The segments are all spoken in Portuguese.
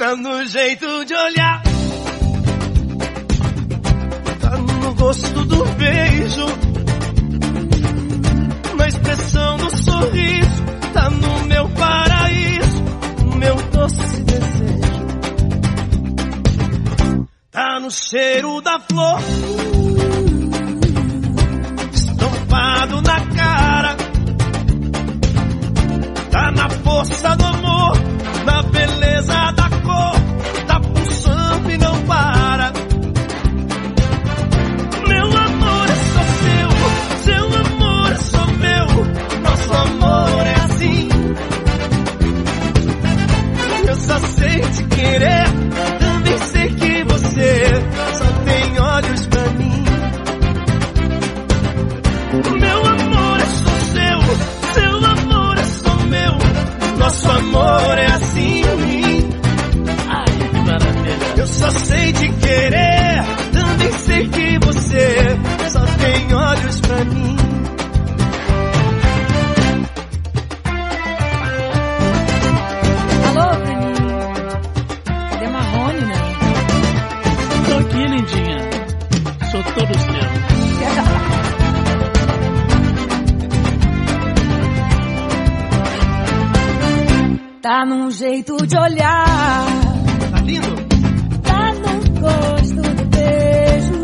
Tá no jeito de olhar, tá no gosto do beijo, na expressão do sorriso, tá no meu paraíso, no meu doce desejo. Tá no cheiro da flor, estampado na cara, tá na força do amor, na beleza da cor, tá pulsando e não para. Meu amor é só seu amor é só meu, nosso amor é assim. Eu só sei te querer, também sei que você só tem olhos pra mim. Meu amor é só seu amor é só meu, nosso amor é assim. Ai, que maravilha. Eu só sei te querer, também sei que você só tem olhos pra mim. Alô, Bruninho. Cadê Marrone, né? Tô aqui, lindinha. Sou todo seu. Tá num jeito de olhar, Tá lindo? tá no gosto do beijo,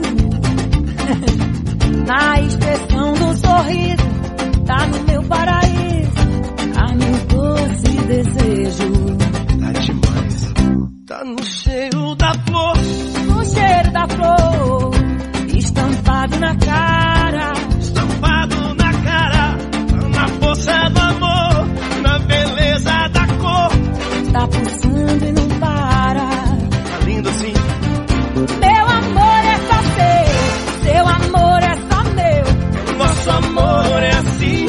na expressão do sorriso, tá no meu paraíso, tá no doce desejo. Tá demais. Tá no cheiro da flor, No cheiro da flor, estampado na cara, estampado na cara, tá na força do amor, na beleza da cor. tá pulsando e não para. Tá lindo assim. Meu amor é só seu amor é só meu, Nosso amor é assim.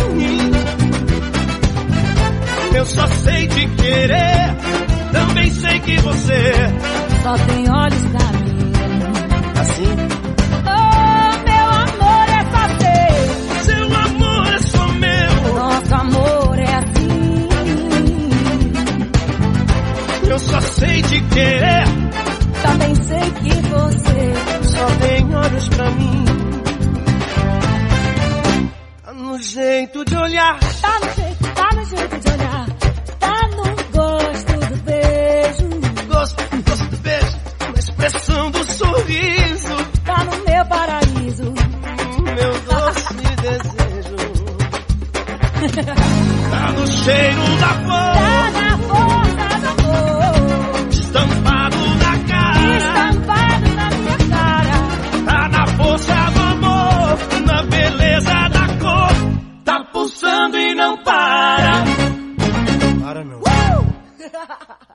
Eu só sei te querer, também sei que você só tem olhos pra mim. assim. Oh, meu amor é só Seu amor é só meu. nosso amor é assim. Eu só sei te querer, Também sei que você só tem olhos pra mim. Tá no jeito de olhar, tá no jeito de olhar, tá no gosto do beijo, gosto do beijo, na expressão do sorriso, tá no meu paraíso. meu doce desejo. Tá no cheiro da Tá flor, na força do amor, estampado na cara, estampado na minha cara. tá na força do amor, na beleza da cor, tá pulsando e não para. Para não.